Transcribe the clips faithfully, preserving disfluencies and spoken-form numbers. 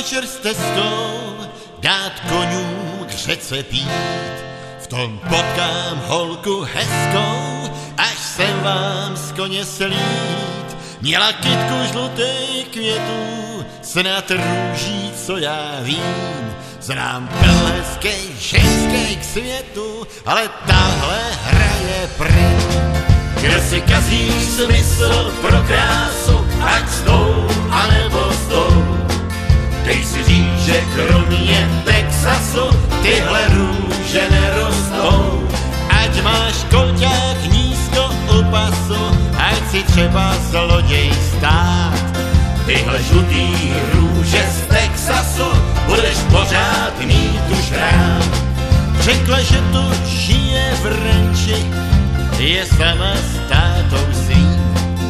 večer s testou dát koňům k řece pít. V tom potkám holku hezkou, až sem vám z koně slít. Měla kytku žlutých květů, snad růží, co já vím. Znám plno hezkej ženskej k světu, ale tahle hraje pryč. Kdo si kazí smysl pro krásu, ať s tou, anebo s tou. Dej si říct, že kromě Texasu tyhle růže nerostou. Ať máš kolťák nízko u pasu, ať si třeba zloděj stát. Tyhle žlutý růže z Texasu budeš pořád mít už rád. Řekla, že tu žije v ranči, je sama s tátou svým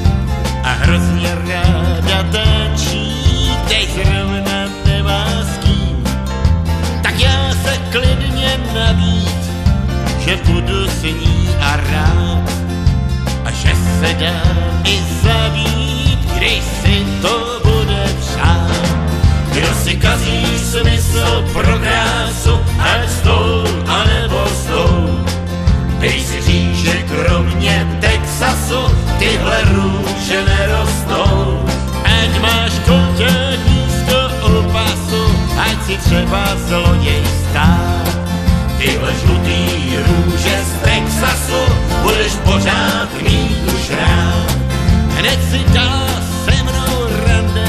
a hrozně ráda tančí, teď zrovna nemá s kým. Tak já se klidně nabít, že budu s ní a rád a že se dám i zabít, když si to bude přát. Kdo si kazí smysl pro krásu, ať s tou, anebo s tou. Dej si říct, že kromě Texasu tyhle růže nerostou. Ať máš kolťák nízko u pasu, ať si třeba zloděj stát. Tyhle žlutý růže z Texasu budeš pořád mít už rád. Hned si dala se mnou rande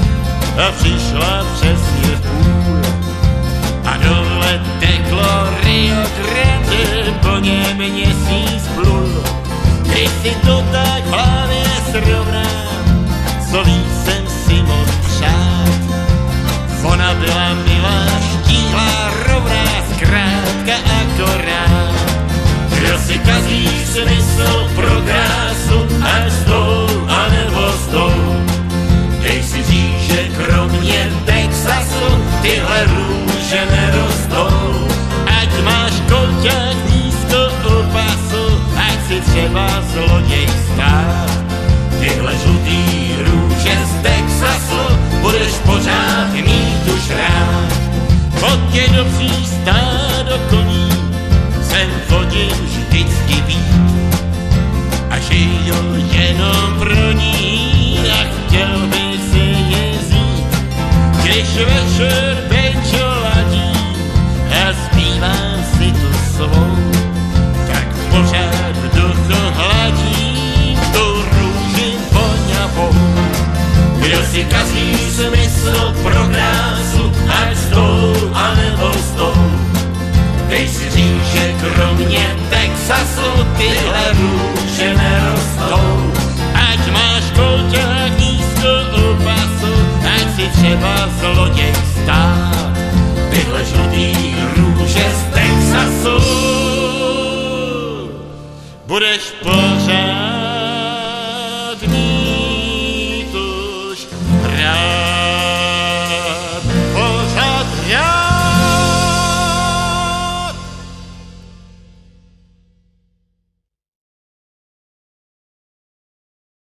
a přišla přesně v půl. A dole teklo Rio Grande, po něm měsíc plul. Když si to tak v hlavě srovnám, co víc jsem si mohl přát. Ona byla milá, štíhlá, rovná, zkrátka akorát. Kdo si kazí smysl pro krásu, ať s tou, anebo s tou. Dej si říct, že kromě Texasu tyhle růže nerostou. Ať máš kolťák nízko u pasu, ať si třeba zloděj stát. Tyhle žlutý růže z Texasu budeš pořád mít už rád. Fotě do přístádo koní jsem fotil vždycky být. A žil jenom pro ní a chtěl by si je vzít. Když večer Benčo ladí a zpívám si tu svou, tak pořád v duchu hladím tu růži voňavou. Kdo si kazí smysl pro krásu, ať s tou, anebo s tou. Dej si říct, že kromě Texasu tyhle růže nerostou. Ať máš kolťák nízko u pasu, ať si třeba zloděj stát. Tyhle žlutý růže z Texasu budeš po